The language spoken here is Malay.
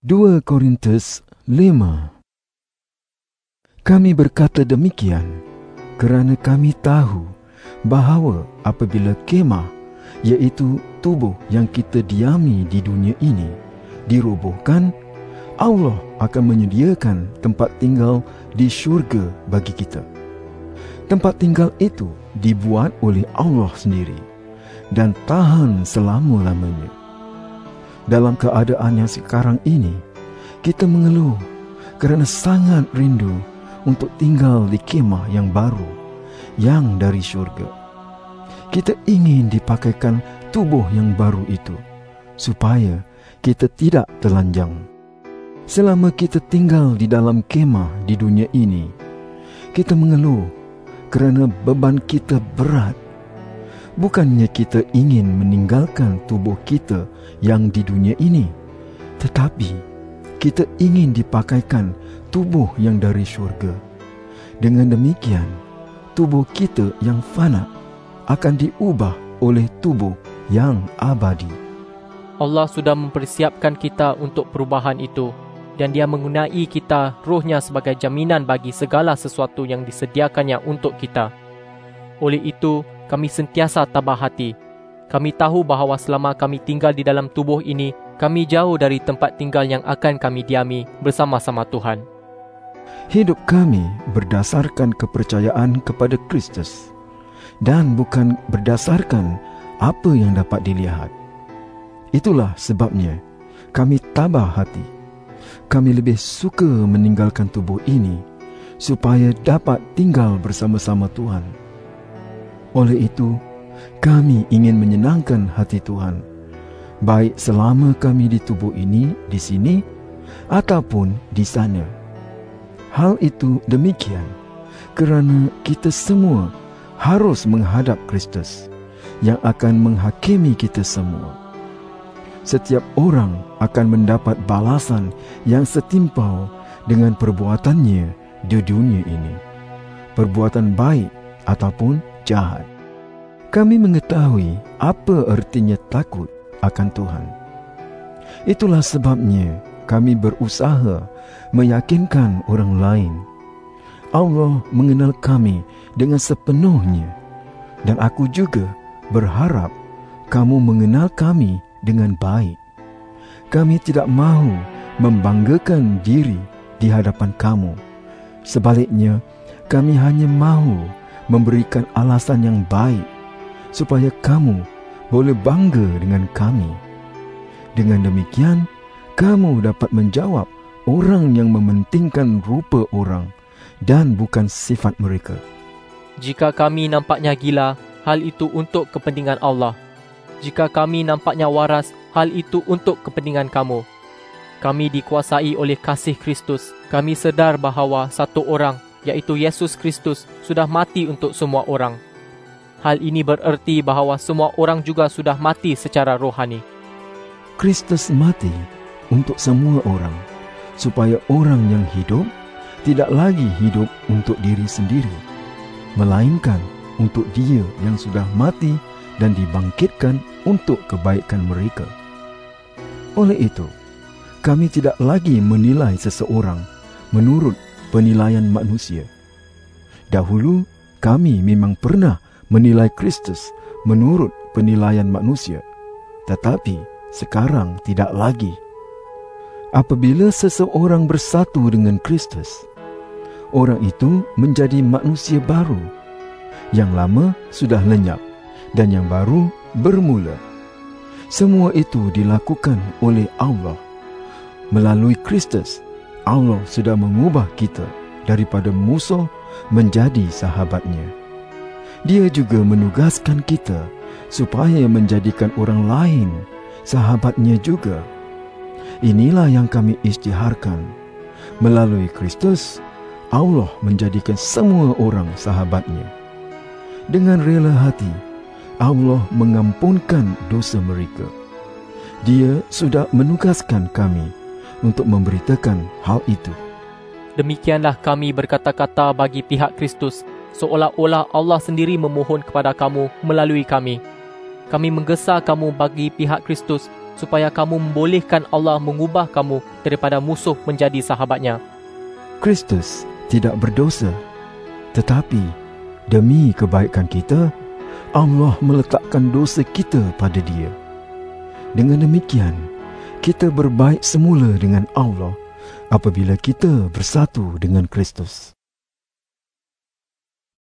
2 Korintus 5. Kami berkata demikian kerana kami tahu bahawa apabila kemah, iaitu tubuh yang kita diami di dunia ini, dirobohkan, Allah akan menyediakan tempat tinggal di syurga bagi kita. Tempat tinggal itu dibuat oleh Allah sendiri dan tahan selama-lamanya. Dalam keadaan yang sekarang ini, kita mengeluh kerana sangat rindu untuk tinggal di kemah yang baru, yang dari syurga. Kita ingin dipakaikan tubuh yang baru itu, supaya kita tidak telanjang. Selama kita tinggal di dalam kemah di dunia ini, kita mengeluh kerana beban kita berat. Bukannya kita ingin meninggalkan tubuh kita yang di dunia ini, tetapi kita ingin dipakaikan tubuh yang dari syurga. Dengan demikian, tubuh kita yang fana akan diubah oleh tubuh yang abadi. Allah sudah mempersiapkan kita untuk perubahan itu, dan Dia menggunai kita, Roh-Nya sebagai jaminan bagi segala sesuatu yang disediakannya untuk kita. Oleh itu, kami sentiasa tabah hati. Kami tahu bahawa selama kami tinggal di dalam tubuh ini, kami jauh dari tempat tinggal yang akan kami diami bersama-sama Tuhan. Hidup kami berdasarkan kepercayaan kepada Kristus dan bukan berdasarkan apa yang dapat dilihat. Itulah sebabnya kami tabah hati. Kami lebih suka meninggalkan tubuh ini supaya dapat tinggal bersama-sama Tuhan. Oleh itu, kami ingin menyenangkan hati Tuhan, baik selama kami di tubuh ini, di sini, ataupun di sana. Hal itu demikian kerana kita semua harus menghadap Kristus yang akan menghakimi kita semua. Setiap orang akan mendapat balasan yang setimpal dengan perbuatannya di dunia ini, perbuatan baik ataupun jahat. Kami mengetahui apa artinya takut akan Tuhan. Itulah sebabnya kami berusaha meyakinkan orang lain. Allah mengenal kami dengan sepenuhnya, dan aku juga berharap kamu mengenal kami dengan baik. Kami tidak mahu membanggakan diri di hadapan kamu. Sebaliknya, kami hanya mahu memberikan alasan yang baik supaya kamu boleh bangga dengan kami. Dengan demikian, kamu dapat menjawab orang yang mementingkan rupa orang dan bukan sifat mereka. Jika kami nampaknya gila, hal itu untuk kepentingan Allah. Jika kami nampaknya waras, hal itu untuk kepentingan kamu. Kami dikuasai oleh kasih Kristus. Kami sedar bahawa satu orang, iaitu Yesus Kristus, sudah mati untuk semua orang. Hal ini bererti bahawa semua orang juga sudah mati secara rohani. Kristus mati untuk semua orang, supaya orang yang hidup tidak lagi hidup untuk diri sendiri, melainkan untuk Dia yang sudah mati dan dibangkitkan untuk kebaikan mereka. Oleh itu, kami tidak lagi menilai seseorang menurut penilaian manusia. Dahulu, kami memang pernah menilai Kristus menurut penilaian manusia, tetapi sekarang tidak lagi. Apabila seseorang bersatu dengan Kristus, orang itu menjadi manusia baru. Yang lama sudah lenyap dan yang baru bermula. Semua itu dilakukan oleh Allah. Melalui Kristus, Allah sudah mengubah kita daripada musuh menjadi sahabatnya. Dia juga menugaskan kita supaya menjadikan orang lain sahabatnya juga. Inilah yang kami isytiharkan. Melalui Kristus, Allah menjadikan semua orang sahabatnya. Dengan rela hati, Allah mengampunkan dosa mereka. Dia sudah menugaskan kami untuk memberitakan hal itu. Demikianlah kami berkata-kata bagi pihak Kristus, seolah-olah Allah sendiri memohon kepada kamu melalui kami. Kami menggesa kamu bagi pihak Kristus supaya kamu membolehkan Allah mengubah kamu daripada musuh menjadi sahabatnya. Kristus tidak berdosa, tetapi demi kebaikan kita, Allah meletakkan dosa kita pada Dia. Dengan demikian, kita berbaik semula dengan Allah apabila kita bersatu dengan Kristus.